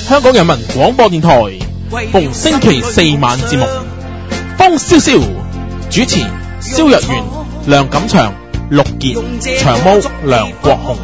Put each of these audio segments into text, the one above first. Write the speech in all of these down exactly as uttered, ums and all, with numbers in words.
香港人民廣播電台，逢星期四晚節目。風蕭蕭主持蕭若元、梁錦祥、陸傑、長毛、梁國雄。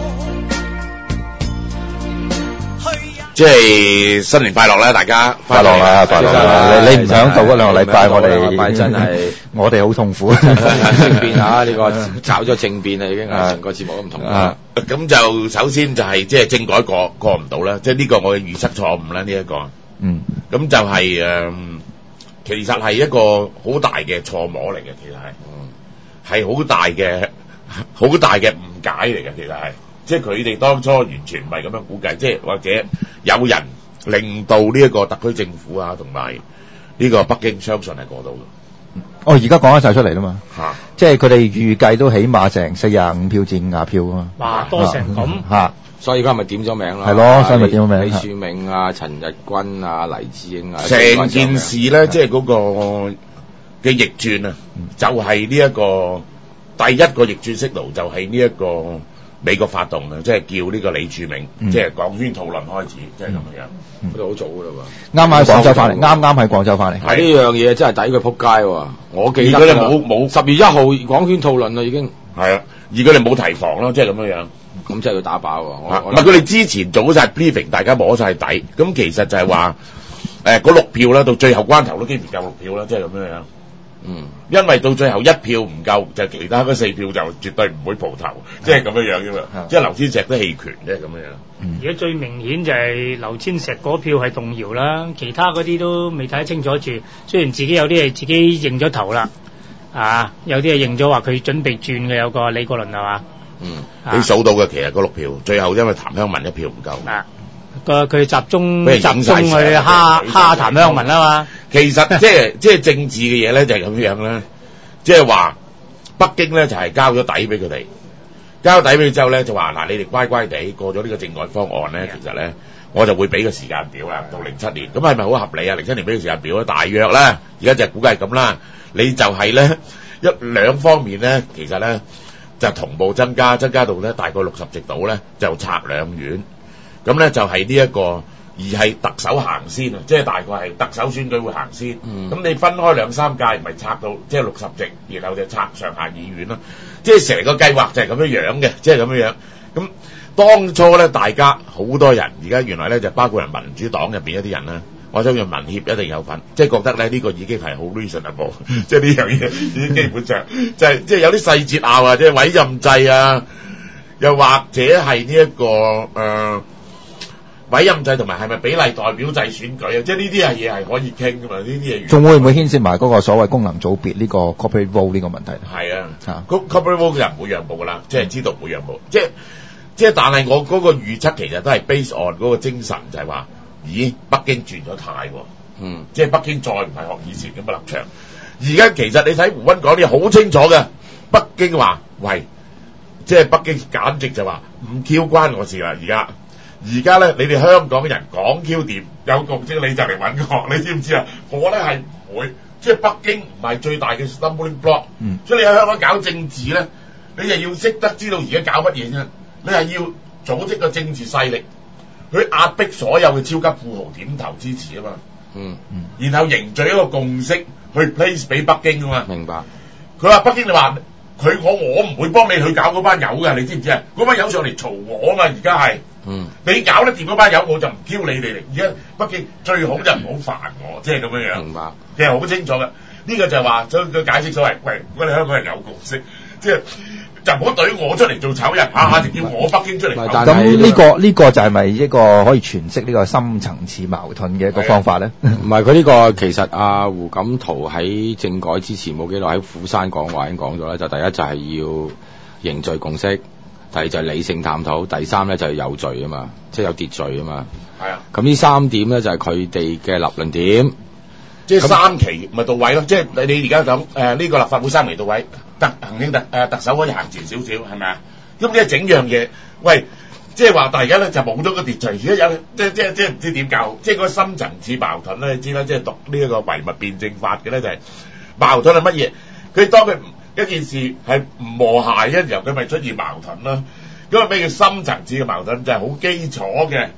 即係新年快樂啦，大家快樂啦，快樂啦！你你唔想到嗰兩個禮拜，我哋真係我哋好痛苦。 政變啊！呢個炒咗政變啦，已經係成個節目都唔同啦。 咁就首先就係即係政改過過唔到啦，即係呢個我嘅預測錯誤啦，呢一個。 嗯。咁就係誒，其實係一個好大嘅錯摸嚟嘅，其實係，係好大嘅好大嘅誤解嚟嘅，其實係。即係佢哋當初完全唔係咁樣估計，即係或者有人令到呢一個特區政府啊，同埋呢個北京相信係過到嘅。 哦，而家講得晒出嚟啦嘛， 嚇！ 即係佢哋預計都起碼成四廿五票至五廿票啊嘛。 哇，多成咁嚇！ 所以而家咪點咗名啦。 係咯，所以咪點咗名。 李柱銘啊、陳日君啊、黎智英啊， 成件事咧，即係嗰個嘅逆轉啊，就係呢一個第一個逆轉息路，就係呢一個。美國發動嘅，即係叫呢個李柱銘，嗯、即係廣圈討論開始，即係咁樣。 嗰度好早㗎啦喎， 啱啱喺廣州翻嚟，啱啱喺廣州翻嚟。 係呢樣嘢真係抵佢撲街喎！我記得佢哋冇冇十月一號廣圈討論啦，已經係啊，而佢哋冇提防咯，即係咁樣樣。 咁即係要打靶喎！ 唔係佢哋之前做咗晒 briefing， 大家摸晒底。咁其實就係話誒嗰六票啦，到最後關頭都幾乎夠六票啦，即係咁樣樣。嗯，因為到最後一票唔夠，就其他嗰四票就絕對唔會蒲頭，即係咁樣樣啫嘛。即係劉千石都棄權，即係咁樣樣。 而家最明顯就係劉千石嗰票係動搖啦，其他嗰啲都未睇得清楚住。雖然自己有啲係自己認咗頭啦，啊，有啲係認咗話佢準備轉嘅，有個李國麟係嘛？ 嗯，啊、你數到嘅其實嗰六票，最後因為譚香文一票唔夠。 啊，個佢集中集中去蝦蝦譚香文啊嘛。 其實即係即係政治嘅嘢咧，就係咁樣啦。即係話北京咧就係交咗底俾佢哋，交底俾佢之後咧就話嗱，你哋乖乖地過咗呢個政改方案咧，其實咧我就會俾個時間表啦，到零七年。咁係咪好合理啊？零七年俾個時間表咧，大約啦，而家就估計係咁啦。你就係咧一兩方面咧，其實咧就同步增加，增加到咧大概六十席度咧就拆兩院。咁咧就係呢一個。而係特首行先啊，即係大概係特首選舉會行先。咁、嗯、你分開兩三屆，咪拆到即係六十席，然後就拆上下議院咯。即係成個計劃就係咁樣樣嘅，即係咁樣樣。咁當初咧，大家好多人而家原來咧就包括人民主黨入邊一啲人啦，我相信民協一定有份，即係覺得咧呢、呢個已經係好 reasonable，即係呢樣嘢已經基本上就係即係有啲細節拗啊，即係委任制啊，又或者係呢一個誒。呃委任制同埋係咪比例代表制選舉啊？即係呢啲係嘢係可以傾噶嘛？呢啲嘢仲會唔會牽涉埋嗰個所謂功能組別呢個 corporate vote 呢個問題？ 係啊，啊 corporate vote 嘅人唔會讓步噶啦，即係知道唔會讓步。即係即係，但係我嗰個預測其實都係 base on 嗰個精神，就係話，咦，北京轉咗態喎，嗯，即係北京再唔係學以前咁嘅立場。而家其實你睇胡溫講啲好清楚嘅，北京話喂，即係北京簡直就話唔 Q 關我事啦，而家。而家咧，你哋香港人講 Q 掂有共識，你就嚟揾我，你知唔知啊？我咧係唔會，即係北京唔係最大嘅 stumbling block，嗯，所以你喺香港搞政治咧，你就要識得知道而家搞乜嘢啫。你係要組織個政治勢力去壓迫所有嘅超級富豪點頭支持啊嘛，嗯嗯，然後凝聚一個共識去 place 俾北京啊嘛。 明白。 佢話北京你話佢我我唔會幫你去搞嗰班友㗎，你知唔知啊？嗰班友上嚟嘈我啊嘛，而家係。嗯，你搞得掂嗰班友，我就唔挑你哋嚟。而家北京最好就唔好煩我，即係咁樣樣。明白，其實好清楚嘅。呢、這個就係話，所以佢解釋所謂，喂，如果你香港人有共識，即係就唔好懟我出嚟做醜人，下下就叫我北京出嚟。 咁呢、這個呢、這個就係咪一個可以詮釋呢個深層次矛盾嘅一個方法咧？ 唔係，佢呢個其實阿、啊、胡錦濤喺政改之前冇幾耐喺虎山講話已經講咗咧，就第一就係要凝聚共識。第二就係理性探討，第三咧就係有序啊嘛，即係有秩序啊嘛。係啊。咁呢三點咧就係佢哋嘅立論點， 即係三期咪到位咯。即係你你而家講誒呢個立法會三期到位，特行政特誒、呃、特首可以行前少少，係咪啊？咁即係整樣嘢，喂，即係話大家咧就冇咗個秩序，而家有即係即係即係唔知點搞，即係個深層次矛盾咧，你知啦，即係讀呢一個唯物辯證法嘅咧就係、是、矛盾係乜嘢？佢當佢一件事係唔和諧嘅時候，佢咪出現矛盾咯。咁啊咩叫深層次嘅矛盾？就係、是、好基礎嘅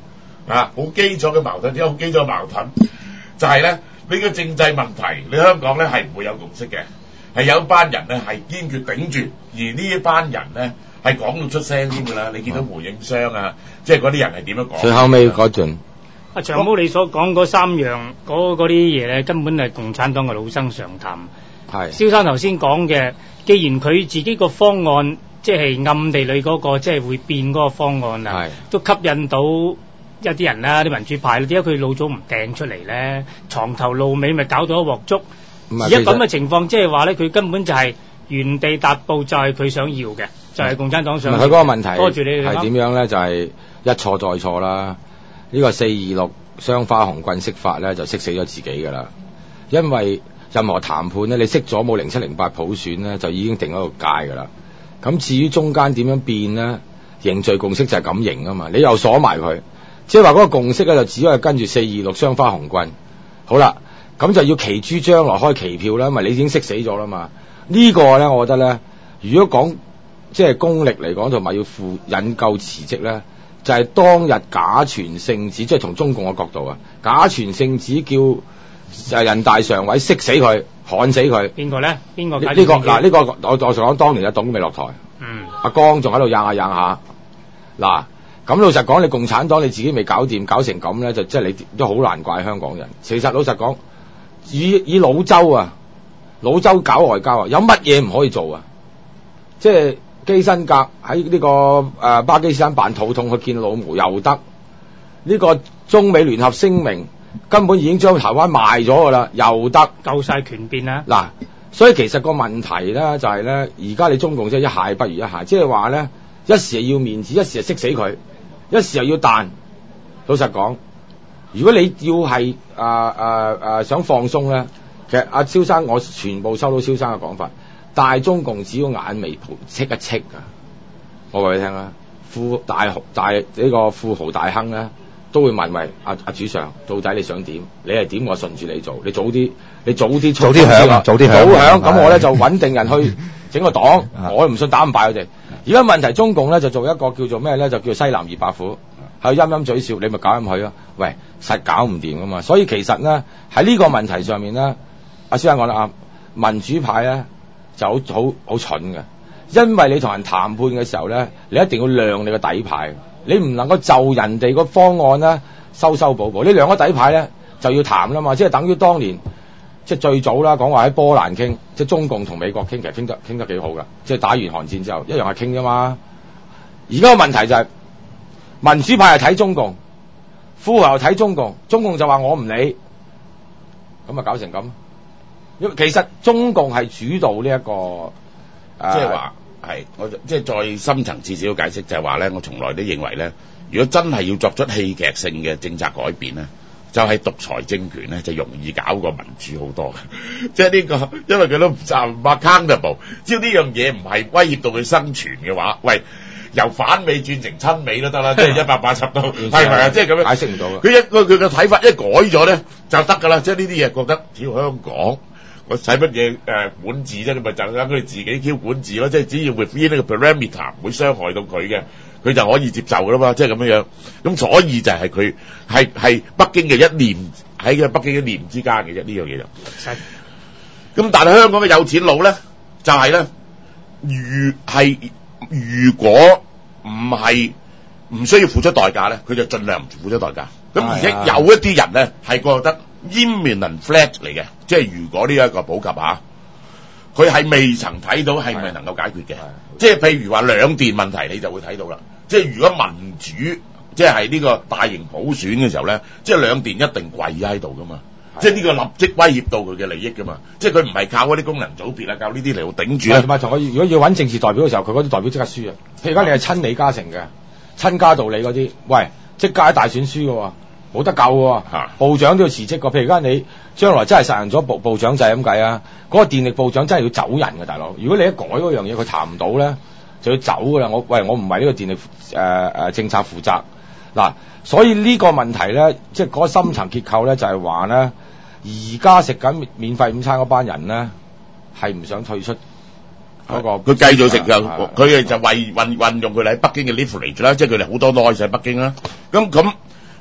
啊，好基礎嘅矛盾，有好基礎嘅矛盾，就係咧呢個政制問題，你香港咧係唔會有共識嘅，係有一班人咧係堅決頂住，而呢一班人咧係講到出聲添㗎啦。你見到胡應湘啊，即係嗰啲人係點樣講？ 最後尾嗰段， 阿長毛你所講嗰三樣嗰嗰啲嘢咧，根本係共產黨嘅老生常談。 係蕭生頭先講嘅，既然佢自己個方案即係暗地裏嗰、嗰個即係會變嗰個方案啊，都吸引到一啲人啦，啲民主派，點解佢老早唔掟出嚟咧？床頭露尾咪搞到一鑊粥。而家咁嘅情況，即係話咧，佢根本就係原地踏步，就係佢想要嘅，就係、是、共產黨想要。佢嗰個問題多住你係點樣咧？就係、是、一錯再錯啦。呢、這個四二六雙花紅棍釋法咧，就釋死咗自己㗎啦。因為任何談判咧，你識咗冇零七零八普選咧，就已經定咗個界㗎啦。咁至於中間點樣變咧，凝聚共識就係咁凝啊嘛。你又鎖埋佢，即係話嗰個共識咧就只可以跟住四二六雙花紅棍。好啦，咁就要期諸將來開期票啦，因為你已經識死咗啦嘛。這個、呢個咧，我覺得咧，如果講即係功力嚟講，同埋要負引咎辭職咧，就係、是、當日假傳聖旨，即係從中共嘅角度啊，假傳聖旨叫。就係人大常委識死佢，焊死佢。邊個咧？邊個？呢、這個嗱，呢、這個我我就講當年阿董未落台，嗯，阿江仲喺度掗下掗下。嗱，咁老實講，你共產黨你自己未搞掂，搞成咁咧，就即係你都好難怪香港人。其實老實講，以以老周啊，老周搞外交啊，有乜嘢唔可以做啊？即係基辛格喺呢、這個誒、呃、巴基斯坦扮肚痛去見老毛又得，呢、這個中美聯合聲明。根本已經將台灣賣咗㗎啦，又得夠晒權變啦。 嗱，所以其實個問題咧就係、是、咧，而家你中共即係一蟹不如一蟹，即係話咧，一時係要面子，一時係識死佢，一時又要彈。老實講，如果你要係啊啊啊想放鬆咧，其實阿蕭生我全部收到蕭生嘅講法，大中共只要眼眉戚一戚啊，我話你聽啦，富大大呢、這個富豪大亨咧。都會問喂阿阿主上，到底你想點？你係點？我順住你做。你早啲，你早啲早啲響啊！早啲響， 早響。咁我咧就穩定人去整個黨，我唔信打唔敗佢哋。而家問題中共咧就做一個叫做咩咧？就叫西南二白虎，喺陰陰嘴笑，你咪搞陰佢咯。喂，實搞唔掂噶嘛。所以其實咧喺呢個問題上面咧，阿先生講得啱，民主派咧就好好好蠢嘅，因為你同人談判嘅時候咧，你一定要亮你個底牌。你唔能夠就人哋個方案咧修修補補，呢兩個底牌咧就要談啦嘛，即係等於當年即係最早啦，講話喺波蘭傾，即係中共同美國傾，其實傾得傾得幾好噶，即係打完韓戰之後一樣係傾啫嘛。而家個問題就係、是、民主派係睇中共，富豪又睇中共，中共就話我唔理，咁啊搞成咁。因為其實中共係主導呢、這、一個， 即係話。係，我即係再深層次少少解釋，就係話咧，我從來都認為咧，如果真係要作出戲劇性嘅政策改變咧，就係、是、獨裁政權咧，就容易搞過民主好多嘅。即係呢個，因為佢都唔就唔 accountable，只要呢樣嘢唔係威脅到佢生存嘅話，喂，由反美轉成親美都得啦，即係一百八十度，係咪啊？即係咁樣解釋唔到嘅。 佢一個佢嘅睇法一改咗咧，就得㗎啦。即係呢啲嘢覺得，只要香港。我使乜嘢誒管治啫？你咪就等佢哋自己 Q 管治咯，即係只要 within 呢個 parameter 唔會傷害到佢嘅，佢就可以接受噶啦嘛，即係咁樣樣。咁所以就係佢係係北京嘅一念喺嘅北京一念之間嘅啫，呢樣嘢就。咁但係香港嘅有錢佬咧，就係、是、咧，如係如果唔係唔需要付出代價咧，佢就盡量唔付出代價。咁而且有一啲人咧係覺得。imminent threat 嚟嘅，即係如果呢一個普及嚇，佢係未曾睇到係咪能夠解決嘅？即係譬如話兩電問題，你就會睇到啦。即係如果民主即係呢個大型普選嘅時候咧，即係兩電一定跪喺度噶嘛。即係呢個立即威脅到佢嘅利益噶嘛。即係佢唔係靠嗰啲功能組別啊，靠呢啲嚟到頂住啊。同埋同佢如果要揾政治代表嘅時候，佢嗰啲代表即刻輸啊。譬如而家你係親李嘉誠嘅、親嘉道理嗰啲，喂，即刻喺大選輸嘅喎。冇得救喎，部長都要辭職個。譬如而家你將來真係實行咗部部長制咁計啊，嗰、那個電力部長真係要走人嘅，大佬。如果你一改嗰樣嘢，佢談唔到咧，就要走㗎啦。我喂，我唔係呢個電力誒誒、呃、政策負責嗱，所以呢個問題咧，即係嗰個深層結構咧，就係話咧，而家食緊免費午餐嗰班人咧，係唔想退出嗰、那個。佢繼續食就佢哋就為運運用佢哋喺北京嘅 leverage 啦，即係佢哋好多 noise 喺北京啦。咁咁。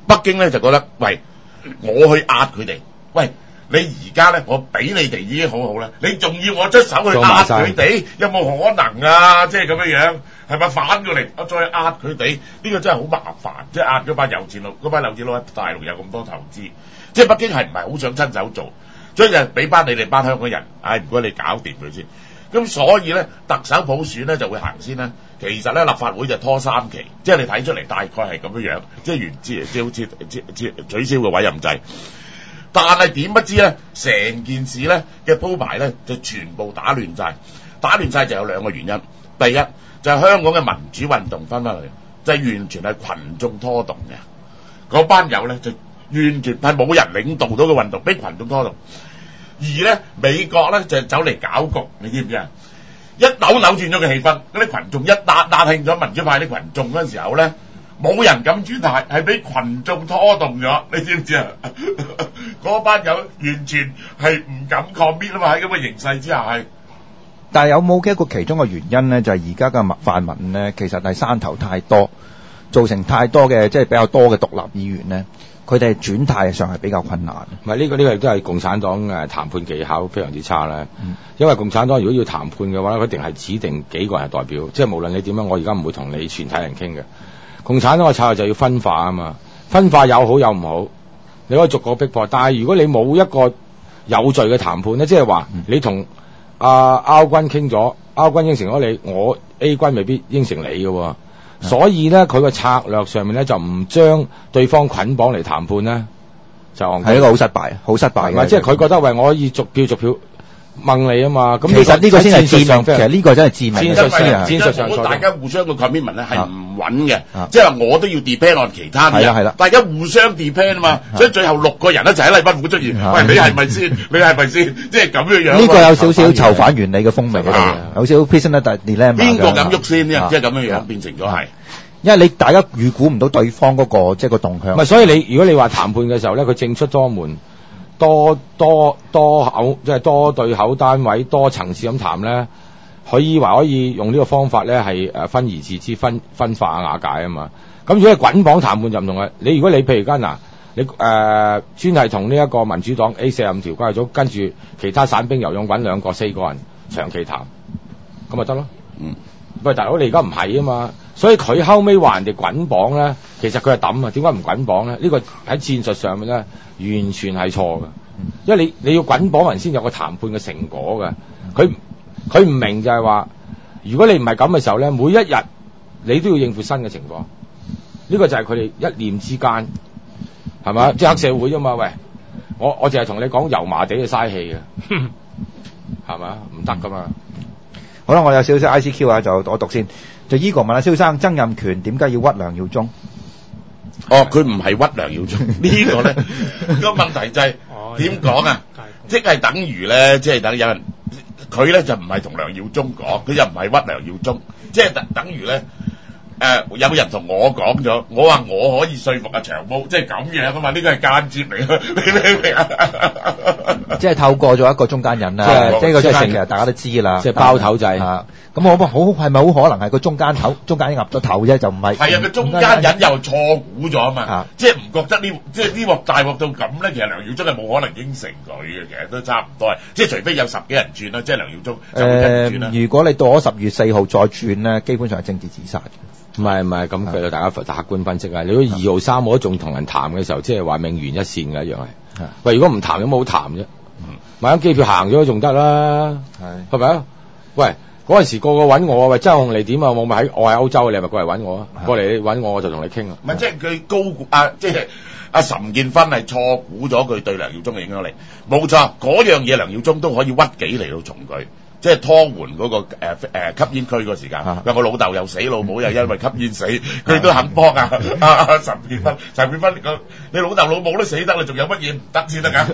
北京咧就覺得，喂，我去壓佢哋，喂。你而家咧，我俾你哋已經好好啦，你仲要我出手去壓佢哋，有冇可能啊？即係咁樣樣，係咪反過嚟？我再壓佢哋，呢、這個真係好麻煩。即係壓嗰班有錢佬，嗰班有錢佬喺大陸有咁多投資，即係北京係唔係好想親手做，所以就俾翻你哋班香港人，唉、哎，唔該你搞掂佢先。咁所以咧，特首普選咧就會行先啦。其實咧，立法會就拖三期，即係你睇出嚟大概係咁樣樣，即係原之即係好似取消個委任制。但係點不知咧，成件事咧嘅鋪排咧就全部打亂晒，打亂晒就有兩個原因。第一就係、是、香港嘅民主運動分翻嚟，就係、是、完全係群眾拖動嘅，嗰班友咧就完全係冇人領導到個運動，俾群眾拖動。而咧美國咧就走嚟搞局，你知唔知啊？一扭扭轉咗個氣氛，嗰啲群眾一打打興咗民主派啲群眾嗰陣時候咧。冇人敢轉態，係俾群眾拖動咗，你知唔知啊？嗰班友完全係唔敢抗辯啊嘛！喺咁嘅形勢之下係。 但係有冇嘅一個其中嘅原因咧，就係而家嘅泛民咧，其實係山頭太多，造成太多嘅即係比較多嘅獨立議員咧，佢哋轉態上係比較困難。 唔係呢個呢、呢個亦都係共產黨誒談判技巧非常之差啦。嗯、因為共產黨如果要談判嘅話，佢一定係指定幾個人代表，即係無論你點樣，我而家唔會同你全體人傾嘅。共產黨嘅策略就要分化啊嘛，分化有好有唔好，你可以逐個逼迫。但係如果你冇一個有序嘅談判咧，即係話你同阿歐軍傾咗，歐軍應承咗你，我 A 軍未必應承你嘅、哦，嗯、所以咧佢個策略上面咧就唔將對方捆綁嚟談判咧，就係一個好失敗，好失敗嘅。即係佢覺得喂，我可以逐票逐票。問你啊嘛，咁其實呢個先係致命，其實呢個真係致命。戰術上，戰術上，大家互相嘅 commitment 咧係唔穩嘅，即係話我都要 depend on 其他人，係啦，大家互相 depend 啊嘛，所以最後六個人一齊喺禮賓府出現，喂，你係咪先？你係咪先？即係咁樣樣。呢個有少少囚犯原理嘅風味喺度，有少少 prisoner dilemma。邊個敢喐先呢？即係咁樣樣變成咗係， 因為你大家預估唔到對方嗰個即係個動向。 唔係，所以你如果你話談判嘅時候咧，佢政出多門。多多多口即係多對口單位多層次咁談咧，佢以為可以用呢個方法咧係誒分而治之分分化瓦解啊嘛。咁如果係捆綁談判就唔同啦。你如果你譬如間嗱，你誒、呃、專係同呢一個民主黨 A 四十五條關係組，跟住其他散兵游勇揾兩個四個人長期談，咁咪得咯。嗯，喂大佬你而家唔係啊嘛，所以佢後尾話人哋捆綁咧，其實佢係抌啊。點解唔捆綁咧？呢、這個喺戰術上面咧。完全係錯嘅，因為你你要捆綁人先有個談判嘅成果嘅。佢佢唔明就係話，如果你唔係咁嘅時候咧，每一日你都要應付新嘅情況。呢、這個就係佢哋一念之間，係嘛？即係黑社會啫嘛。喂，我我淨係同你講油麻地嘅嘥氣嘅，係嘛？唔得噶嘛。 好啦，我有少少 I C Q 啊，就我讀先。就依個問阿蕭生，曾蔭權點解要屈梁耀忠？ 哦，佢唔係屈梁耀忠呢個咧，個問題就係點講啊？即係等於咧，即係等有人佢咧就唔係同梁耀忠講，佢又唔係屈梁耀忠，即係等等於咧誒有人同我講咗，我話我可以說服阿長毛，即係咁樣啊嘛，呢個係間接嚟嘅，你明唔明啊？ 即係透過咗一個中間人啦，即係個中間其實大家都知啦， 即係包頭制啊。咁我好係咪好可能係個中間頭，中間岌咗頭啫，就唔係。 係啊，個中間人又錯估咗啊嘛，即係唔覺得呢，即係呢鑊大鑊到咁咧。其實梁耀忠係冇可能應承佢嘅，其實都差唔多係，即係除非有十幾人轉啦，即係梁耀忠就會跟住轉啦。 如果你到咗十月四號再轉咧，基本上係政治自殺。 唔係唔係，咁佢大家客觀分析啊。你如果二號三號都仲同人談嘅時候，即係話命懸一線嘅一樣係。喂，如果唔談有冇好談啫？買張機票行咗都仲得啦，係係咪啊？喂！嗰陣時個個揾我，喂，周鴻嚟點啊？我咪喺我喺歐洲，你係咪過嚟揾我啊？過嚟揾我，我就同你傾啊。 唔係，即係佢高估啊，即係阿岑建勳係錯估咗佢對梁耀忠嘅影響力。冇錯，嗰樣嘢梁耀忠都可以屈己嚟到從佢，即係拖緩嗰個誒誒吸煙區個時間。話我老豆又死，老母又因為吸煙死，佢都肯幫啊！阿阿岑建勳，岑建勳個你老豆老母都死得啦，仲有乜嘢唔得先得㗎？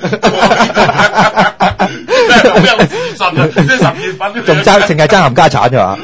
真係好有自信啊！即係岑建勳仲爭，淨係爭冚家產啫嘛。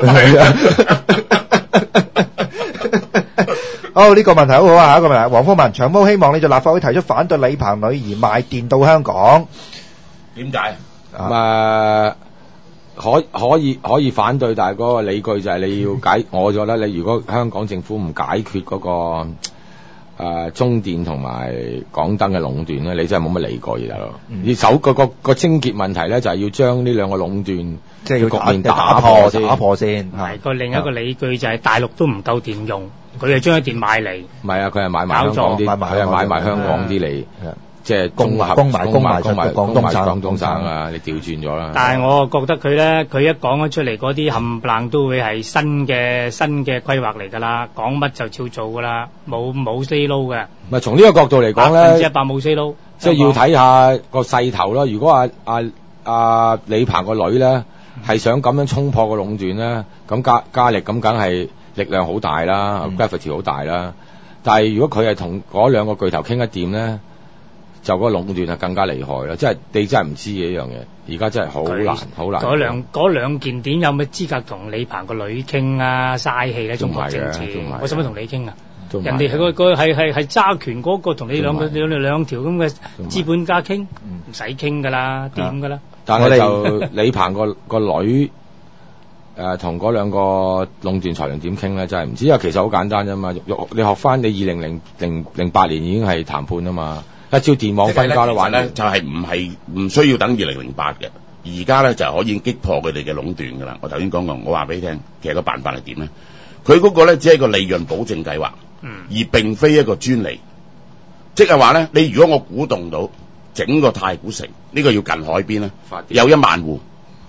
好，呢個問題好好啊！下一個問題，黃豐文長毛希望你在立法會提出反對李鵬女兒賣電到香港， 點解？ 誒，可可以可以反對，但係嗰個理據就係你要解。我覺得你如果香港政府唔解決嗰個誒中電同埋港燈嘅壟斷咧，你真係冇乜理過嘢大佬。 嗯你首個個個症結問題咧，就係要將呢兩個壟斷即係要局面打打破破先打破先。 係個另一個理據就係大陸都唔夠電用，佢就將啲電買嚟。 唔係啊，佢係買埋香港啲， 搞錯買埋佢係買埋香港啲嚟， 係即係供合供埋供埋供埋供埋廣東省廣東省啊！你調轉咗啦。 但係我覺得佢咧，佢一講咗出嚟嗰啲冚唪唥都會係新嘅新嘅規劃嚟㗎啦，講乜就照做㗎啦，冇冇 say no 嘅。 唔係從呢個角度嚟講百分之一咧， 百冇 say no， 即係要睇下個勢頭咯。如果阿阿阿李鵬個女咧係想咁樣衝破個壟斷咧，咁加加力咁梗係力量好大啦 gravity 好大啦。但係如果佢係同嗰兩個巨頭傾一掂咧，就嗰個壟斷係更加厲害啦。即係你真係唔知嘅一樣嘢，而家真係好難好難。 嗰兩嗰兩件點有咩資格同李鵬個女傾啊？嘥氣咧，中國政治都唔係嘅都唔係嘅， 我使乜同你傾啊？ 都唔係人哋係個個係係係揸權嗰個同你兩個都唔係兩兩條咁嘅資本家傾， 嗯唔使傾㗎啦，掂㗎啦。 但係我哋就李鵬個個女誒同嗰兩個壟斷裁量點傾咧，真係唔知，因為其實好簡單啫嘛。你學翻你二零零零零八年已經係談判啊嘛，一招電網分家都玩咧，就係唔係唔需要等二零零八嘅，而家咧就可以擊破佢哋嘅壟斷㗎啦。我頭先講過，我話俾你聽，其實個辦法係點咧？佢嗰個咧只係個利潤保證計劃， 嗯， 而並非一個專利。即係話咧，你如果我鼓動到整個太古城呢、這個要近海邊咧，有一萬戶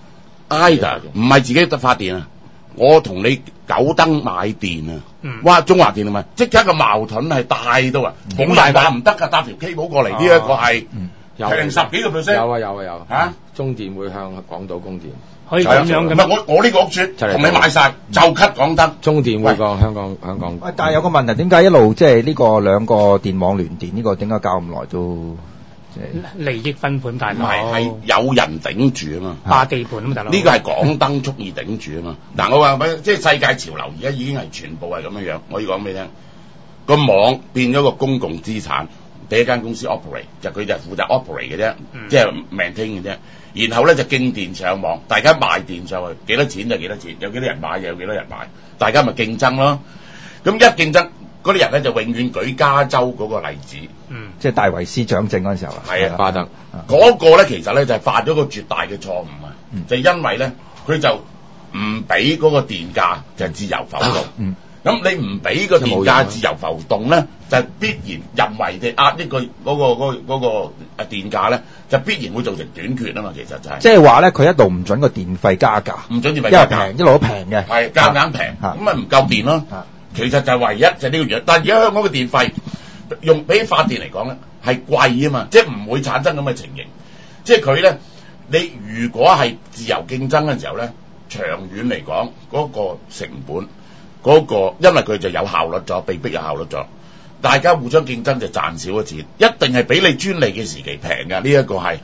，either 唔係自己得發電啊，我同你九燈買電啊， 嗯哇中華電係咪？即刻個矛盾係大到啊，冇人話唔得㗎，搭條 cable 過嚟呢一個係有平十幾個 percent， 有啊有啊有嚇中電會向港島供電， 可以咁樣唔嘅咩？ 係我我呢個屋邨就嚟同你買晒，就 cut 港燈。 中電會講香港香港。 喂，但係有個問題，點解一路即係呢個兩個電網聯電呢個點解搞咁耐都即係利益分配大唔佬， 係係有人頂住啊嘛。 霸地盤啊嘛，大佬。 呢個係港燈蓄意頂住啊嘛！嗱，我話咪即係世界潮流，而家已經係全部係咁樣樣。我要講俾你聽，個網變咗個公共資產，俾一間公司 operate，就佢就係負責 operate 嘅啫， 嗯即係 maintain 嘅啫。然後咧就經電上網，大家賣電上去，幾多錢就幾多錢，有幾多人買就有幾多人買，大家咪競爭咯。咁一競爭，嗰啲人咧就永遠舉加州嗰個例子。 嗯， 即係戴維斯掌政嗰陣時候啊？ 係啊巴德嗰個咧其實咧就係犯咗個絕大嘅錯誤啊！ 嗯就因為咧佢就唔俾嗰個電價就係自由浮動。 嗯咁你唔俾個電價自由浮動咧，就必然人為地壓呢個嗰個嗰個嗰個誒電價咧，就必然會造成短缺啊嘛！其實就係即係話咧，佢一路唔準個電費加價， 唔準電費因為加價， 平一路都平嘅， 係夾硬平， 啊咁咪唔夠電咯。 啊其實就係唯一就係呢個原因。但係而家香港嘅電費用比發電嚟講咧係貴啊嘛，即係唔會產生咁嘅情形。即係佢咧，你如果係自由競爭嘅時候咧，長遠嚟講嗰個成本。嗰、個因為佢就有效率咗，被逼有效率咗，大家互相競爭就賺少咗錢，一定係比你專利嘅時期平㗎。呢、一個係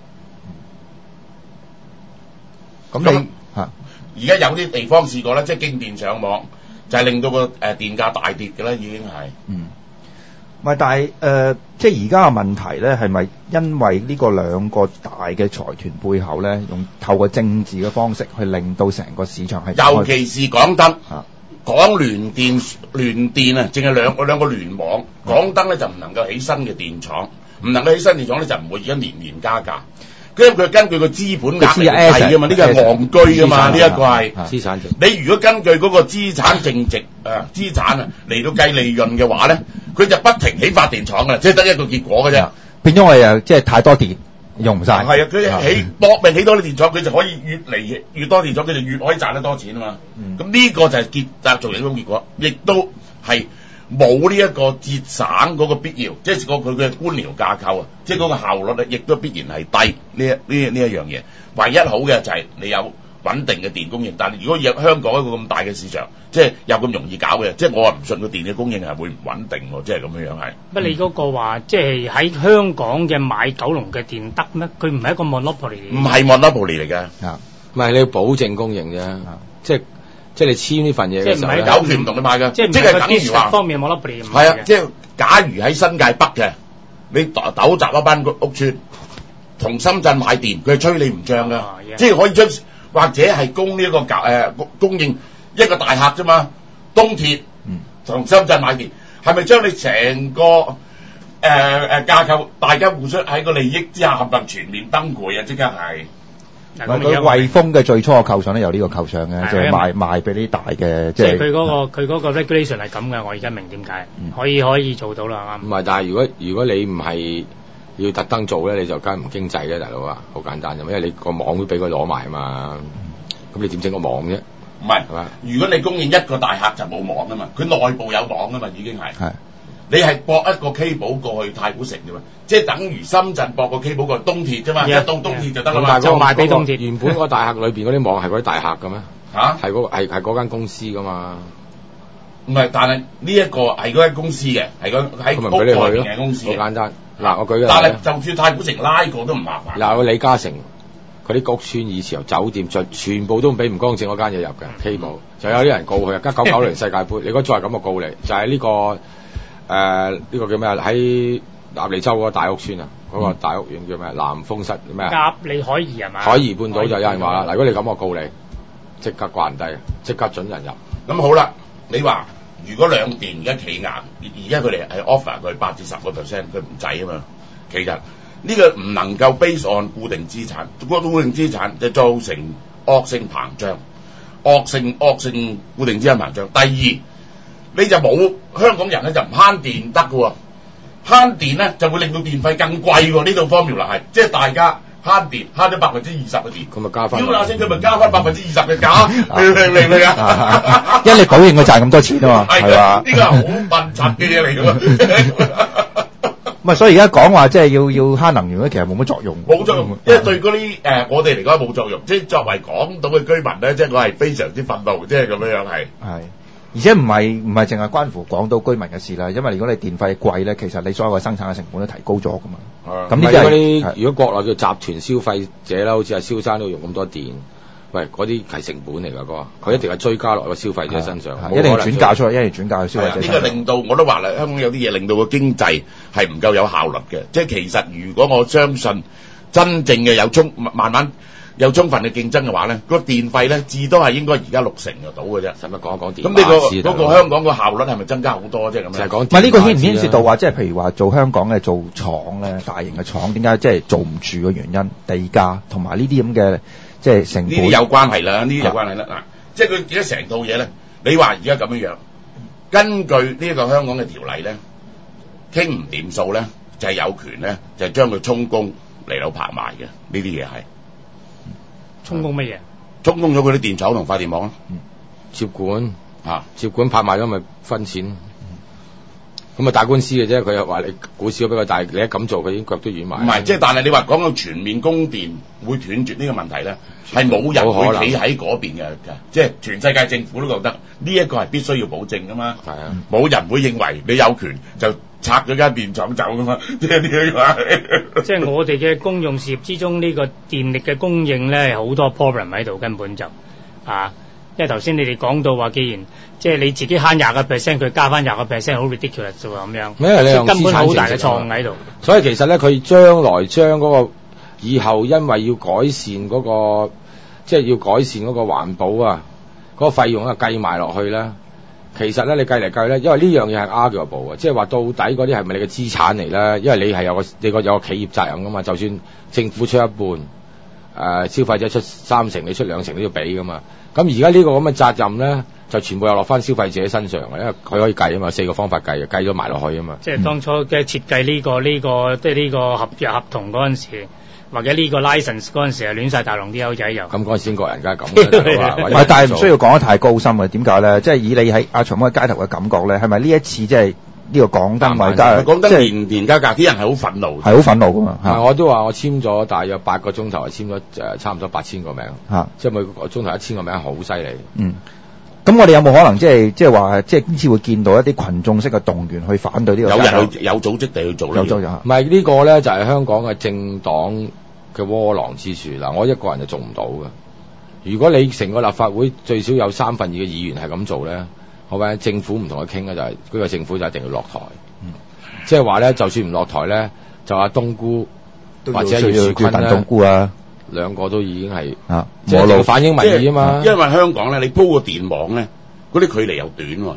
咁咁你嚇而家有啲地方試過咧，即係經電上網，就係、令到個誒、呃、電價大跌嘅啦，已經係。 嗯，唔係，但係誒、呃，即係而家嘅問題咧，係咪因為呢個兩個大嘅財團背後咧，用透過政治嘅方式去令到成個市場係尤其是港燈。 啊港聯電聯電啊，淨係兩個兩個聯網，港燈咧就唔能夠起新嘅電廠，唔能夠起新電廠咧就唔會而家年年加價。因為佢根據個資本額嚟計啊嘛，呢個係戇居噶嘛，呢一個係資產值。 你如果根據嗰個資產淨值啊資產啊嚟到計利潤嘅話咧，佢就不停起發電廠噶，即係得一個結果嘅啫。 變咗我哋又即係太多電用唔晒。 係啊，佢起搏命起多啲電廠，佢就可以越嚟越多電廠，佢就越可以賺得多錢啊嘛。咁呢、嗯、個就係結達造成呢種結果，亦都係冇呢一個節省嗰個必要，即係個佢嘅官僚架構啊，即係嗰個效率咧，亦都必然係低呢一呢呢一樣嘢。唯一好嘅就係你有穩定嘅電供應，但係如果有香港一個咁大嘅市場，即係又咁容易搞嘅，即係我係唔信個電嘅供應係會唔穩定喎，即係咁樣樣係。 乜你嗰個話即係喺香港嘅買九龍嘅電得咩？佢唔係一個 monopoly 嚟嘅。 唔係 monopoly 嚟嘅， 啊， 唔係你要保證供應啫，即係即係你簽呢份嘢嘅時候咧即係唔係有權唔同你買嘅， 即係唔即係等於話方面 monopoly 唔係啊，即係假如喺新界北嘅，你糾糾集一班屋邨同深圳買電，佢係吹你唔漲㗎， 啊，yeah. 即係可以將或者係供呢一個誒、呃、供應一個大客啫嘛，東鐵同深圳買電係咪將你成個誒誒、呃、架構，大家互相喺個利益之下合併全面崩潰啊！即刻係。 佢匯豐嘅最初嘅構想咧，有呢個構想嘅，即係賣賣俾啲大嘅， 即係佢嗰個佢嗰個 regulation 係咁嘅。我而家明點解，可以可以做到啦，啱。 唔係，但係如果如果你唔係要特登做咧，你就梗係唔經濟嘅，大佬啊，好簡單啫，因為你個網都俾佢攞埋啊嘛，咁你點整個網啫？ 唔係，係嘛？如果你供應一個大客就冇網啊嘛，佢內部有網啊嘛，已經係。係。你係駁一個 cable 過去太古城啫嘛，即係等於深圳駁個 cable 過去東鐵啫嘛，一到東鐵就得啦嘛， 就賣俾東鐵。原本嗰個大客裏邊嗰啲網係嗰啲大客嘅咩？嚇，係嗰係係嗰間公司噶嘛？ 唔係，但係呢一個係嗰間公司嘅，係嗰喺屋外邊嘅公司。好簡單。嗱，我舉個例。 但係就算太古城拉過都唔麻煩。 嗱，李嘉誠嗰啲屋村以前由酒店就全部都唔俾吳江正嗰間嘢入嘅 cable，就有啲人告佢啊！加九九零世界盃，你如果再係咁就告你，就係呢個。誒呢、uh, 個叫咩啊？喺鴨脷洲嗰個大屋村啊，嗰、那個大屋苑叫咩？南豐室咩啊？ 鴨脷海怡係嘛？ 海怡半島就有人話啦，嗱，如果你咁我告你，即刻掛人低，即刻準人入。 咁好啦，你話如果兩電而家企硬，而家佢哋係 offer 佢八至十個 percent，佢唔制啊嘛。其實呢個唔能夠 base on 固定資產，固定資產就造成惡性膨脹，惡性惡性固定資產膨脹。第二。你就冇香港人咧就唔慳電得嘅喎，慳電咧就會令到電費更貴喎。呢度方面係，即係大家慳電慳咗百分之二十嘅電， 咁咪加翻。 屌嗱聲，佢咪加翻百分之二十嘅價，明唔明明啊？ 因為你保險佢賺咁多錢啊嘛，係嘛？ 呢個係好笨柒嘅嘢嚟嘅喎。 唔係，所以而家講話即係要要慳能源咧，其實冇乜作用。 冇作用，因為對嗰啲誒我哋嚟講冇作用。即係作為港島嘅居民咧，即係我係非常之憤怒，即係咁樣樣係。係。 而且唔係唔係淨係關乎港島居民嘅事啦，因為如果你電費貴咧，其實你所有嘅生產嘅成本都提高咗噶嘛。咁呢啲係如果國內嘅集團消費者啦，好似係蕭生都用咁多電，喂，嗰啲係成本嚟㗎，哥，佢一定係追加落個消費者身上， 一定轉嫁出去，一定轉嫁去消費者。 呢個令到我都話啦，香港有啲嘢令到個經濟係唔夠有效率嘅。即係其實如果我相信真正嘅有充慢慢。有充分嘅競爭嘅話咧，個電費咧至多係應該而家六成就到嘅啫。使乜講一講電？咁呢個嗰個香港個效率係咪增加好多啫？咁樣就係講。唔係呢個牽唔牽涉到話，即係譬如話做香港嘅做廠咧，大型嘅廠點解即係做唔住嘅原因？地價同埋呢啲咁嘅即係成本。呢啲有關係啦，呢啲有關係啦。嗱，即係佢而家成套嘢咧，你話而家咁樣樣，根據呢一個香港嘅條例咧，傾唔掂數咧，就係有權咧，就係將佢充公嚟到拍賣嘅。呢啲嘢係。 充公乜嘢？ 充公咗佢啲電廠同發電網咯， 嗯、接管啊，接管拍賣咗咪分錢，咁啊、嗯、打官司嘅啫。佢又話你股市俾佢，但係你一咁做，佢已經腳都軟埋。唔係， 即係但係你話講到全面供電會斷絕呢個問題咧，係冇人會企喺嗰邊嘅，即係全世界政府都覺得呢一個係必須要保證噶嘛。係啊，冇人會認為你有權就拆咗間電廠走噶嘛，即係呢個係。即係我哋嘅公用事業之中，呢、這個電力嘅供應咧，好多 problem 喺度，根本就啊，因為頭先你哋講到話，既然即係你自己慳廿個 percent，佢加翻廿個 percent，好 ridiculous 啫喎咁樣。因為你用根本好大嘅錯誤喺度。所以其實咧，佢將來將嗰個以後，因為要改善嗰、那個，即係要改善嗰個環保啊，嗰、那個費用啊計埋落去咧。其實咧，你計嚟計咧，因為呢樣嘢係 arguable 嘅，即係話到底嗰啲係咪你嘅資產嚟咧？因為你係有個你個有個企業責任噶嘛，就算政府出一半，誒、呃、消費者出三成，你出兩成都要俾噶嘛。咁而家呢個咁嘅責任咧，就全部又落翻消費者身上嘅，因為佢可以計啊嘛，四個方法計，計咗埋落去啊嘛。即係當初嘅設計呢、這個呢、這個即係呢個合約合同嗰陣時。或者呢個 license 嗰陣時係亂晒大龍啲友仔又，咁嗰陣先個人家咁，唔係，但係唔需要講得太高深嘅。點解咧？即係以你喺阿長毛街頭嘅感覺咧，係咪呢一次即係呢個港燈或者港燈年年加價，啲人係好憤怒，係好憤怒噶嘛？係我都話我簽咗大約八個鐘頭，簽咗誒差唔多八千個名，嚇，即係每個鐘頭一千個名，好犀利。嗯。咁我哋有冇可能即係即係話即係今次會見到一啲群眾式嘅動員去反對呢個？有人去有組織地去做呢？有組織。唔係呢個咧，就係香港嘅政黨嘅窩囊之處嗱，我一個人就做唔到嘅。如果你成個立法會最少有三分二嘅議員係咁做咧，好咪政府唔同佢傾咧，就係、是、嗰個政府就一定要落台。嗯、即係話咧，就算唔落台咧，就阿冬菇或者葉樹坤咧，冬菇啊。兩個都已經係啊，即係反映民意啊嘛。因為香港咧，你鋪個電網咧，嗰啲距離又短喎。嗯、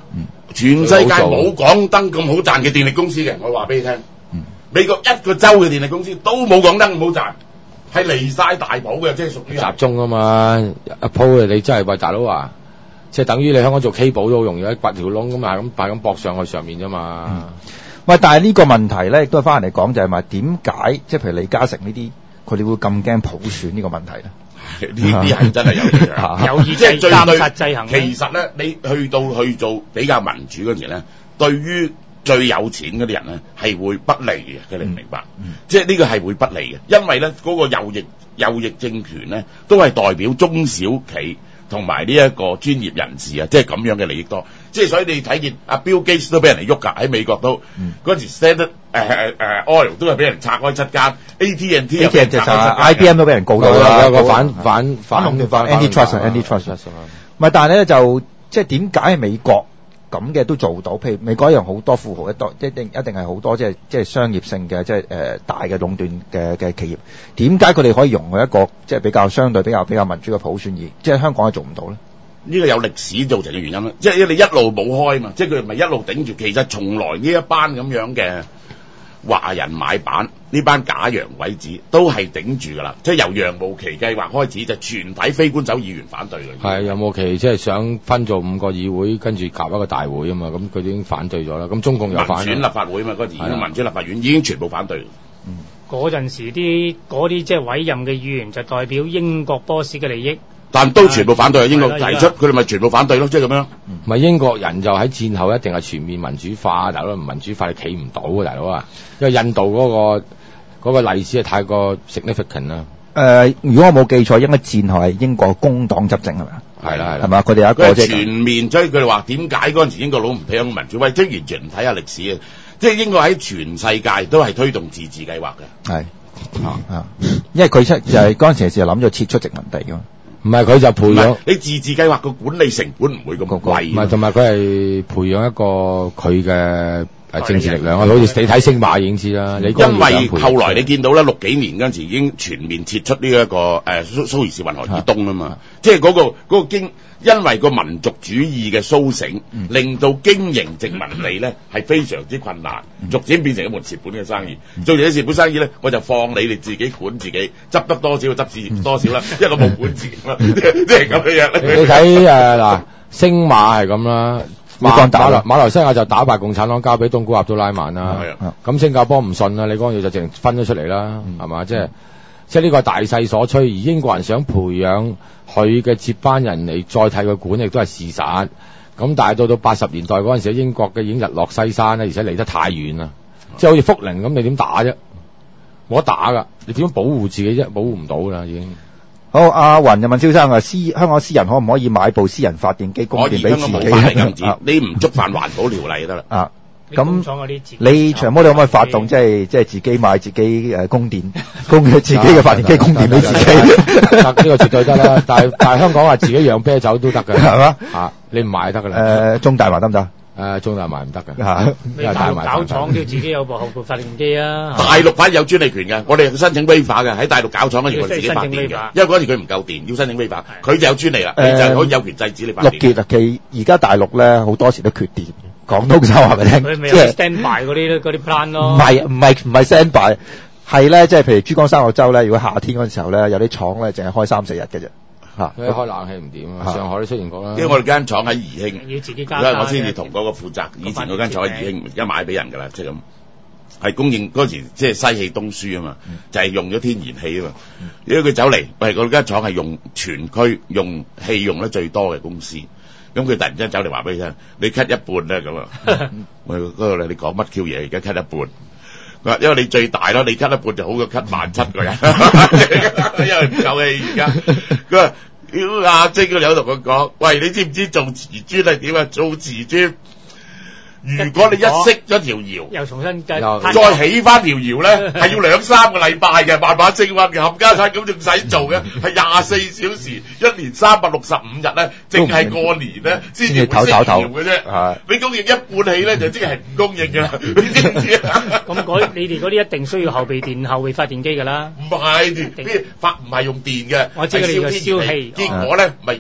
全世界冇港燈咁好賺嘅電力公司嘅，我話俾你聽。 嗯、 美國一個州嘅電力公司都冇港燈咁好賺，係離晒大譜嘅，即係屬於集中啊嘛。阿鋪你真係喂大佬啊，即係等於你香港做 cable 都好容易，拔條窿咁啊，咁擺咁駁上去上面啫嘛。 嗯、喂，但係呢個問題咧，亦都係翻嚟講就係話點解即係譬如李嘉誠呢啲，佢哋會咁驚普選呢個問題咧？ 呢啲係真係有嘢有意即係最監察制衡。 其實咧，你去到去做比較民主嗰陣時咧，對於最有錢嗰啲人咧係會不利嘅，佢哋唔明白。嗯、即係呢個係會不利嘅，因為咧嗰、嗰個右翼右翼政權咧都係代表中小企同埋呢一個專業人士啊，即係咁樣嘅利益多。即係所以你睇見阿 Bill Gates 都俾人哋喐㗎，喺美國都嗰陣、嗯、時 Standard 誒誒 Oil 都係俾人拆開七間 ，A T and T 又拆開七間 I B M 都俾人告到啦， 有個反反反壟斷法 antitrust，antitrust。唔係，但係咧就即係點解喺美國咁嘅都做到？譬如美國一樣好多富豪，一多一定一定係好多即係即係商業性嘅即係誒大嘅壟斷嘅嘅企業。點解佢哋可以容許一個即係比較相對比較比較民主嘅普選而即係香港係做唔到咧？呢個有歷史造成嘅原因啦，即係你一路冇開嘛，即係佢咪一路頂住。其實從來呢一班咁樣嘅華人買辦，呢班假洋鬼子都係頂住㗎啦。即係由楊慕琦計劃開始，就全體非官守議員反對嘅。 係楊慕琦即係想分做五個議會，跟住夾一個大會啊嘛。咁佢已經反對咗啦。咁中共又反民選立法會啊嘛，嗰時民主立法院已經全部反對。 嗯， 嗰陣時啲嗰啲即係委任嘅議員就代表英國 boss 嘅利益。 但都全部反對，英國提出，佢哋咪全部反對咯，即係咁樣。 唔係英國人就喺戰後一定係全面民主化，大佬唔民主化你企唔到啊，大佬啊！因為印度嗰、嗰個嗰、嗰個例子係太過 significant 啦。誒、 呃，如果我冇記錯，應該戰後係英國工黨執政係咪？ 係啦係啦， 係嘛？佢哋有一個即係全面，所以佢哋話點解嗰陣時英國佬唔睇民主？喂，即係完全唔睇下歷史啊！即係英國喺全世界都係推動自治計劃嘅。係啊啊，因為佢出就係嗰陣時就諗咗撤出殖民地㗎嘛。 唔係佢就培養你自治計劃個管理成本唔會咁貴， 唔係同埋佢係培養一個佢嘅誒政治力量啊，好似你睇星馬已經知啦。你因為後來你見到咧六幾年嗰陣時已經全面撤出呢、這、一個誒蘇蘇伊士運河以東啊嘛，啊即係嗰、那個嗰、那個經因為個民族主義嘅甦醒，嗯、令到經營殖民地咧係非常之困難，嗯、逐漸變成一門蝕本嘅生意。嗯、做完啲蝕本生意咧，我就放你哋自己管自己，執得多少就執自多少啦，嗯、因為我冇管治嘛，即係咁嘅樣。 你睇誒嗱，星馬係咁啦。馬馬來馬來西亞就打敗共產黨，交俾東姑阿卜杜拉曼啦。咁、啊、新加坡唔信啦，李光耀就淨分咗出嚟啦，係嘛、嗯？即係即係呢個大勢所趨，而英國人想培養佢嘅接班人嚟再替佢管，亦都係事實。咁但係到到八十年代嗰陣時，英國嘅已經日落西山啦，而且離得太遠啦，即係好似福寧咁，你點打啫？冇得打噶，你點樣保護自己啫？保護唔到啦，已經。 好，阿雲就問蕭生啊，私香港私人可唔可以買部私人發電機供電俾自己？ 啊、你唔觸犯環保條例得啦。 啊，咁你長毛你可唔可以發動即係即係自己買自己誒供電，供自己嘅發電機供電俾自己？ 呢個絕對得啦，但係但係香港話自己釀啤酒都得㗎，係嘛？啊，你唔買得㗎啦。 誒，中大華得唔得？ 誒，中大賣唔得㗎， 嚇！ 你大陸搞廠都要自己有部後部發電機啊！ 大陸反而有專利權嘅，我哋申請 waiver 嘅，喺大陸搞廠嗰時我哋自己發電嘅，因為嗰時佢唔夠電，要申請 waiver，佢就有專利啦，你就可以有權制止你發電。 六傑啊，其而家大陸咧好多時都缺電，廣東話話俾你聽， 即係 standby 嗰啲嗰啲 plan 咯。 唔係唔係唔係 standby，係咧即係譬如珠江三角洲咧，如果夏天嗰陣時候咧，有啲廠咧淨係開三四日嘅啫。嚇！ 佢開冷氣唔掂啊！上海都出現過啦。 因為我哋間廠喺宜興， 要自己加。 因為我先至同嗰個負責以前嗰間廠喺宜興，而家買俾人㗎啦，即係咁。係供應嗰時即係西氣東輸啊嘛，嗯、就係用咗天然氣啊嘛。嗯、因為佢走嚟，喂，嗰間廠係用全區用氣用得最多嘅公司。咁佢突然之間走嚟話俾你聽，你 cut 一半咧咁啊！喂，嗰度你講乜 Q 嘢？而家 cut 一半。佢話因為你最大咯，你 cut 一半就好過 cut 萬七個人，因為唔夠氣而家。佢話。屌阿晶個友同佢講，喂，你知唔知做瓷磚係點啊？做瓷磚，如果你一熄咗條窑， 又重新計， 再起翻條窑咧，係要兩三個禮拜嘅，慢慢蒸溫嘅，冚家鏟咁仲使做嘅，係廿四小時，一年三百六十五日咧，淨係過年咧先至會熄窑嘅啫。係，你供應一半氣咧，就即係唔供應㗎啦。你知唔知啊？ 咁嗰你哋嗰啲一定需要後備電、後備發電機㗎啦。 唔係，啲發唔係用電嘅， 我知你個燒氣。 結果咧，咪嘅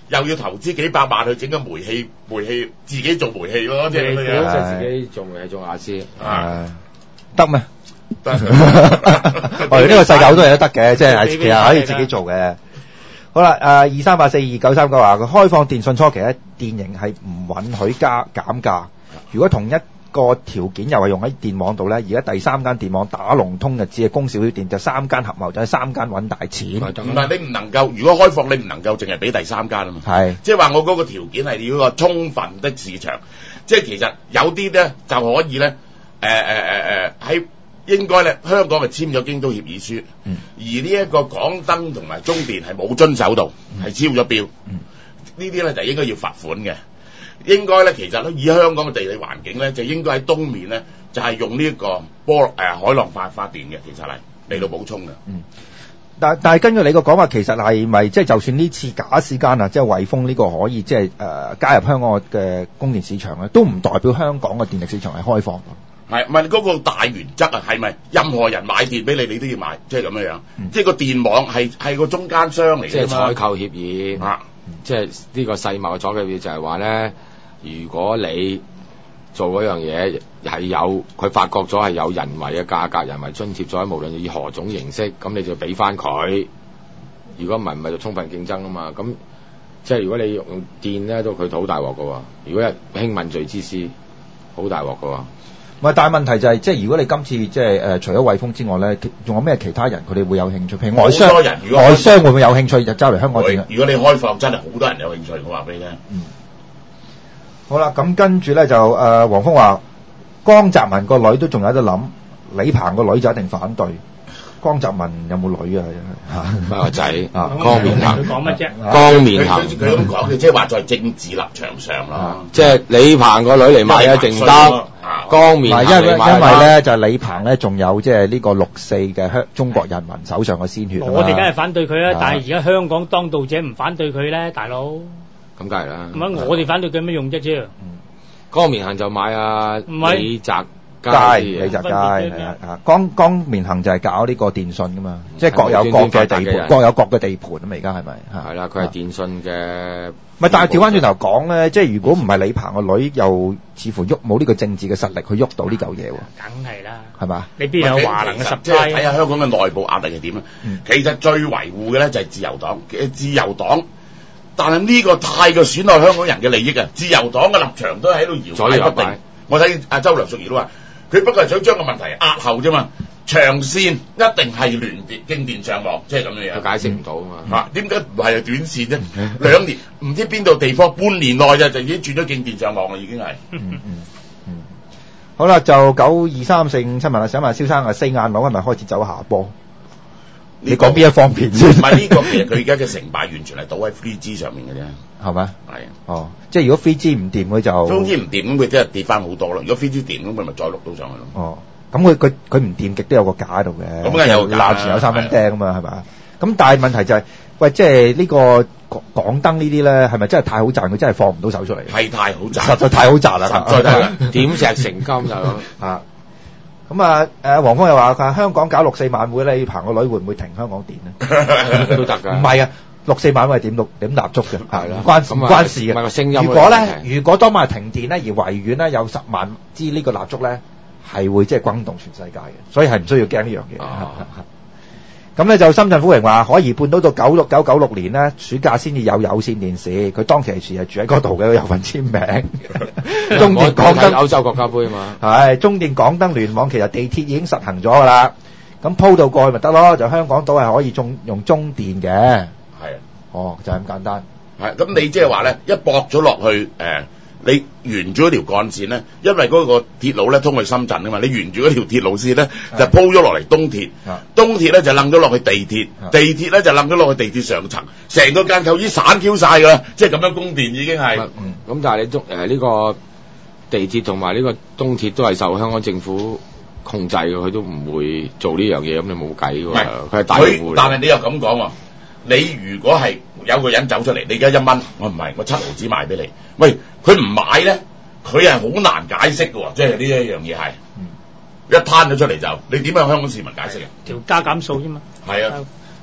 又要投資幾百萬去整個煤氣，煤氣自己做煤氣咯，即係咁即樣。 係自己做煤氣做雅思啊， 得咩？ 得。 我哋呢個世界好多嘢都得嘅，即係其實可以自己做嘅。好啦，誒二三八四二九三九話佢開放電信初期咧，電盈係唔允許加減價。如果同一個條件又係用喺電網度咧，而家第三間電網打龍通就只係供少少電，就三間合謀就係三間揾大錢。 唔係你唔能夠，如果開放你唔能夠淨係俾第三間啊嘛。 係，即係話我嗰個條件係要個充分的市場，即係其實有啲咧就可以咧，誒誒誒誒喺。應該咧，香港係簽咗京都協議書，嗯、而呢一個港燈同埋中電係冇遵守到，係、嗯、超咗標。嗯、呢啲咧就應該要罰款嘅。應該咧，其實咧以香港嘅地理環境咧，就應該喺東面咧就係、是、用呢一個波誒、呃、海浪發發電嘅，其實係嚟到補充嘅。 嗯，但但係根據你個講話，其實係咪即係就算呢次假時間啊，即係惠豐呢個可以即係誒加入香港嘅供電市場咧，都唔代表香港嘅電力市場係開放。 係，唔係嗰個大原則啊？係咪任何人買電俾你，你都要買？即係咁樣樣，嗯、即係個電網係係個中間商嚟嘅。 即係採購協議啊！ 即係呢個世貿嘅採購協議就係話咧，如果你做嗰樣嘢係有佢發覺咗係有人為嘅價格、人為津貼咗，無論以何種形式，咁你就俾翻佢。如果唔係，唔係就充分競爭啊嘛。咁即係如果你用電咧，都佢好大鑊㗎喎。如果係興問罪之師，好大鑊㗎喎。 唔係，但係問題就係、是，即係如果你今次即係誒，除咗惠豐之外咧，仲有咩其他人佢哋會有興趣？譬如外商，外商會唔會有興趣就揸嚟香港電？ 如果你開放，真係好多人有興趣，我話俾你聽。 嗯。好啦，咁跟住咧就誒，黃鋒話江澤民個女都仲有得諗，李鵬個女就一定反對。江澤民有冇女啊？嚇， 乜個仔啊？ 江面行佢講乜啫？ 江面行佢咁講嘅，即係話在政治立場上咯。 即係李鵬個女嚟買一定得。江面行因為因為咧就係李鵬咧，仲有即係呢個六四嘅香中國人民手上嘅鮮血。 我哋梗係反對佢啦，但係而家香港當道者唔反對佢咧，大佬。 咁梗係啦。 咁樣我哋反對佢有咩用啫？啫。 江面行就買啊李澤佳，李澤佳係啊，江江面行就係搞呢個電信噶嘛，即係各有各嘅地盤，各有各嘅地盤啊嘛，而家係咪？ 係啦，佢係電信嘅。 唔係，但係調翻轉頭講咧，即係如果唔係李鵬個女，又似乎喐冇呢個政治嘅實力去喐到呢嚿嘢喎。 梗係啦， 係嘛？ 你邊有華能嘅十即係睇下香港嘅內部壓力係點啊？ 嗯、 其實最維護嘅咧就係自由黨嘅自由黨，但係呢個太過損害香港人嘅利益啊！自由黨嘅立場都喺度搖擺不定。我睇阿周梁淑儀都話，佢不過係想將個問題壓後啫嘛。長線一定係聯電經電上網，即係咁樣樣。 佢解釋唔到啊嘛。 嚇，點解唔係短線啫？兩年唔知邊度地方，半年內就就已經轉咗經電上網啦，已經係。 嗯嗯嗯。好啦，就九二三四五七問啊，想問蕭生啊，四眼佬係咪開始走下坡？你講邊一方面先？ 唔係呢個，其實佢而家嘅成敗完全係倒喺 three G 上面嘅啫， 係咪？ 係。 哦，即係如果 three G 唔掂，佢就 three G 唔掂，咁佢真係跌翻好多咯。如果 three G 掂，咁佢咪再碌到上去咯。 哦。咁佢佢佢唔掂極都有個架喺度嘅， 咁梗係有鬧前有三分釘啊嘛，係咪？咁但係問題就係、是，喂，即係呢個港燈呢啲咧，係咪真係太好賺？佢真係放唔到手出嚟， 係太好賺， 實在太好賺啦， 實在係點石成金就啊！咁啊，誒，黃鋒又話佢香港搞六四晚會咧，李鵬個女會唔會停香港電咧？ 都得㗎。 唔係啊，六四晚會係點六點蠟燭嘅，係啦，關唔關事嘅。 唔係個聲音。 如果咧，如果當晚停電咧，而維園咧有十萬支呢個蠟燭咧，係會即係轟動全世界嘅，所以係唔需要驚呢樣嘢。咁咧、哦、就深圳府榮話，海怡半島到九六九九六年咧，暑假先至有有線電視，佢當其時係住喺嗰度嘅，有份簽名。中電港燈歐洲國家杯啊嘛， 係中電港燈聯網，其實地鐵已經實行咗㗎啦。咁鋪到過去咪得咯，就香港島係可以用用中電嘅。係啊，哦，就係、是、咁簡單。 係咁，你即係話咧，一駁咗落去誒。呃你沿住嗰條幹線咧，因為嗰個鐵路咧通去深圳啊嘛，你沿住嗰條鐵路線咧就鋪咗落嚟東鐵，東鐵咧就冧咗落去地鐵，地鐵咧就冧咗落去地鐵上層，成個間構已經散 Q 晒㗎啦，即係咁樣供電已經係。咁、 嗯、但係你中誒呢個地鐵同埋呢個東鐵都係受香港政府控制嘅，佢都唔會做呢樣嘢，咁你冇計㗎喎。佢係大用戶。 但係你又咁講喎，你如果係有個人走出嚟，你而家一蚊，我唔係，我七毫子賣俾你。喂，佢唔買咧，佢係好難解釋嘅喎，即係呢一樣嘢係，嗯、一攤咗出嚟就，你點樣向香港市民解釋啊？ 條加減數啫嘛。 係啊，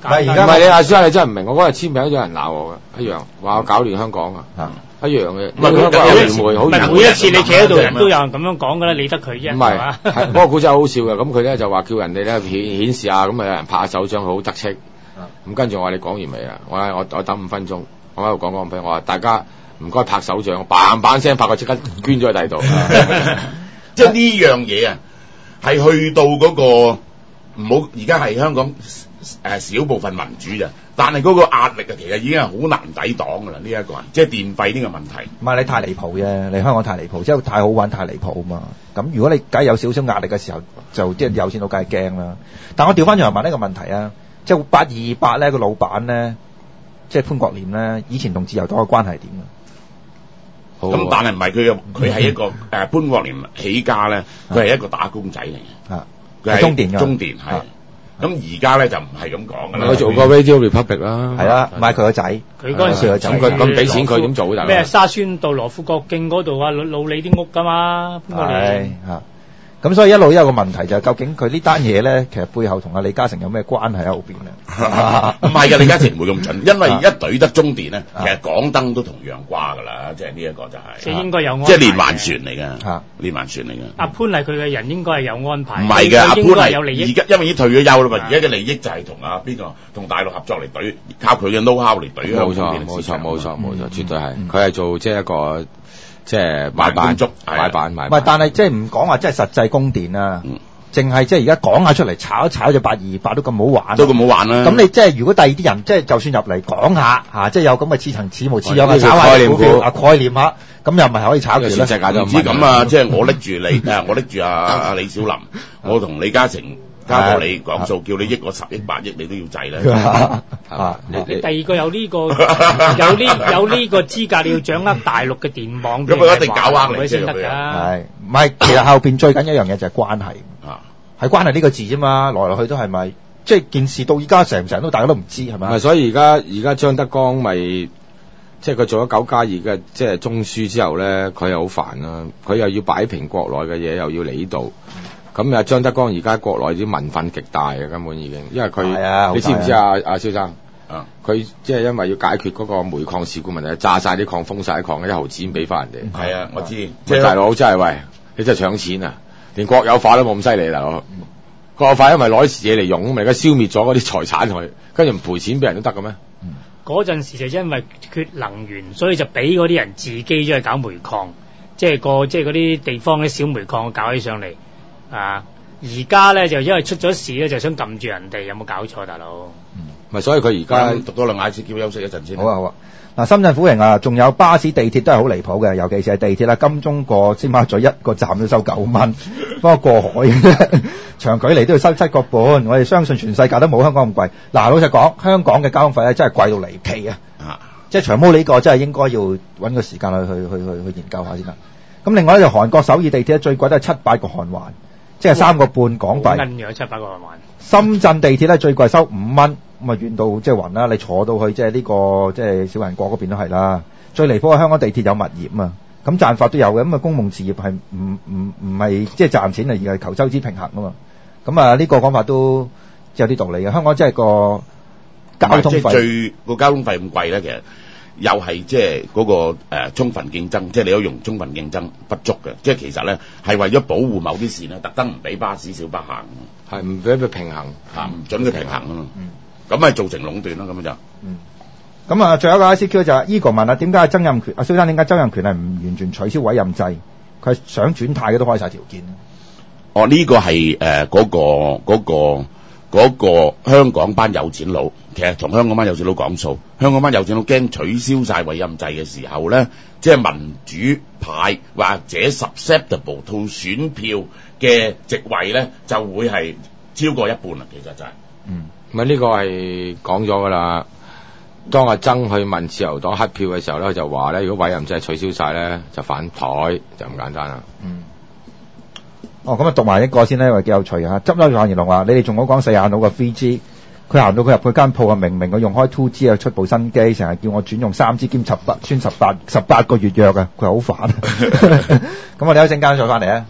係而家唔係你阿叔你真係唔明，我嗰日簽名有人鬧我嘅，一樣話我搞亂香港啊，一樣嘅。 唔係佢香港有傳媒好唔係愚昧每一次你企喺度，人都有人咁樣講㗎啦，理得佢啫。 唔係嘛係，係嗰個古仔好好笑嘅。咁佢咧就話叫人哋咧顯顯示下，咁啊有人拍下手掌，好得戚。咁跟住我話你講完未啊？我我我等五分鐘，我喺度講講俾我話大家唔該拍手掌，嘭嘭聲拍佢即刻捐咗去第二度。 即係呢樣嘢啊，係去到嗰、個唔好，而家係香港誒少部分民主咋，但係嗰個壓力啊，其實已經係好難抵擋㗎啦。呢、一個人即係電費呢個問題。 唔係你太離譜啫，你香港太離譜，即係太好玩太離譜啊嘛。咁如果你梗係有少少壓力嘅時候，就即係有錢佬梗係驚啦。但我調翻轉嚟問呢個問題啊，即係八二八咧個老闆咧，即係潘國廉咧，以前同自由黨嘅關係點啊？ 咁但係唔係佢嘅，佢係一個誒、呃、潘國廉起家咧，佢係一個打工仔嚟嘅，佢係中電㗎， 中電係。咁而家咧就唔係咁講㗎啦。 佢做過 Radio Republic 啦， 係啦，買佢個仔， 佢嗰陣時咁佢咁俾錢佢點做啊？ 咩沙宣道羅富國徑嗰度啊，老老李啲屋㗎嘛，潘國廉係嚇。咁所以一路有個問題就係究竟佢呢單嘢咧，其實背後同阿李嘉誠有咩關係喺後邊咧？ 唔係嘅，李嘉誠唔會咁準，因為一懟得中電咧，其實港燈都同樣掛㗎啦，即係呢一個就係、 即係應該有安排， 即係連環船嚟嘅， 嚇連環船嚟嘅。 阿潘係佢嘅人應該係有安排， 唔係嘅，阿潘應該係有利益。 係而家因為已經退咗休啦嘛，而家嘅利益就係同阿邊個同大陸合作嚟懟，靠佢嘅 know-how 嚟懟香冇錯港電力冇錯市場冇錯冇錯， 嗯絕對係嗯佢係做即係一個即係買慢工板足係買板買唔係，但係即係唔講話，即係實際供電啊， 嗯淨係即係而家講下出嚟炒一炒就八二八都咁好玩， 都咁好玩啦。 咁你即係如果第二啲人即係就算入嚟講下嚇，即係有咁嘅似層似模似樣呢個嘅炒下概念股股票啊概念下，咁又唔係可以炒住咧？ 全世界都唔知咁啊，即係我拎住你誒，我拎住阿阿李小林，我同李嘉誠加過你講數，叫你益我十億八億，你都要制啦。 啊！ 你你第二個有呢、個有呢有呢個資格，你要掌握大陸嘅電網， 咁佢一定搞啱你先得啫㗎。 係唔係？其實後邊最緊一樣嘢就係關係， 啊， 係關係呢個字啫嘛，來來去都係咪？即係件事到依家成唔成都大家都唔知係咪？ 唔係，所以而家而家張德江咪即係佢做咗九加二嘅即係中書之後咧，佢又好煩啦，佢又要擺平國內嘅嘢，又要嚟呢度。咁啊，張德江而家國內啲民憤極大嘅，根本已經，因為佢， 係啊你知唔知啊？阿蕭生， 啊， 佢即係因為要解決嗰個煤礦事故問題，炸晒啲礦，封晒啲礦，一毫錢俾翻人哋。 係啊，我知， 即係大佬真係喂，你真係搶錢啊！連國有化都冇咁犀利啦，國有化因為攞啲嘢嚟用，咪而家消滅咗嗰啲財產佢，跟住唔賠錢俾人都得嘅咩？ 嗰陣時就因為缺能源，所以就俾嗰啲人自己咗去搞煤礦，即係個即係嗰啲地方啲小煤礦搞起上嚟啊！而家咧就因為出咗事咧，就想撳住人哋，有冇搞錯，大佬？ 咪所以佢而家讀多兩眼先，叫休息一陣先。 好啊好啊。嗱，深圳府營啊，仲有巴士、地鐵都係好離譜嘅，尤其是係地鐵啦。金鐘過尖沙咀一個站都收九蚊，不過過海長距離都要收七個半。我哋相信全世界都冇香港咁貴。嗱，老實講，香港嘅交通費咧真係貴到離奇啊！ 啊， 即係長毛呢個真係應該要揾個時間去去去去去研究下先啦。咁另外咧就韓國首爾地鐵最貴都係七百個韓環，即係三個半港幣。 奀咗七百個韓環。 深圳地鐵咧最貴收五蚊，咁啊遠到即係暈啦！你坐到去即係呢個即係小人國嗰邊都係啦。最離譜係香港地鐵有物業啊，咁賺法都有嘅。咁啊公共事業係唔唔唔係即係賺錢啊，而係求收支平衡啊嘛。咁啊呢個講法都有啲道理嘅。香港真係個交通費即係最個交通費咁貴咧，其實又係即係嗰個、呃、充分競爭，即係你有用充分競爭不足嘅，即係其實咧係為咗保護某啲線咧，特登唔俾巴士小巴行， 係唔俾佢平衡嚇唔準佢平衡啊嘛，咁咪造成壟斷咯，咁樣就。 嗯。咁啊，最後一個 I C Q 就係 Eagle 問啊，點解曾蔭權啊，蕭生點解曾蔭權係唔完全取消委任制？佢係想轉態嘅都開晒條件。 哦，呢、個係誒嗰個嗰、個嗰、個香港班有錢佬，其實同香港班有錢佬講數，香港班有錢佬驚取消晒委任制嘅時候咧，即係民主派或者 susceptible 套選票嘅席位咧，就會係超過一半啦。其實就係、 嗯， 咪呢個係講咗㗎啦。當阿曾去問自由黨黑票嘅時候咧，佢就話咧，如果委任制取消晒咧，就反台，就咁簡單啦。 嗯。哦，咁啊讀埋一個先咧，因為幾有趣啊！執笠黃賢龍話：你哋仲好講四眼佬嘅 three G，佢行到佢入佢間鋪啊，明明佢用開 two G 啊，出部新機，成日叫我轉用三 G 兼十八穿十八十八個月約啊，佢好煩。咁我哋一陣間再翻嚟啊！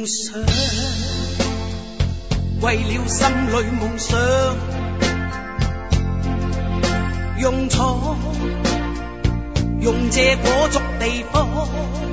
用上，為了心裏夢想，用錯，用這果足地方。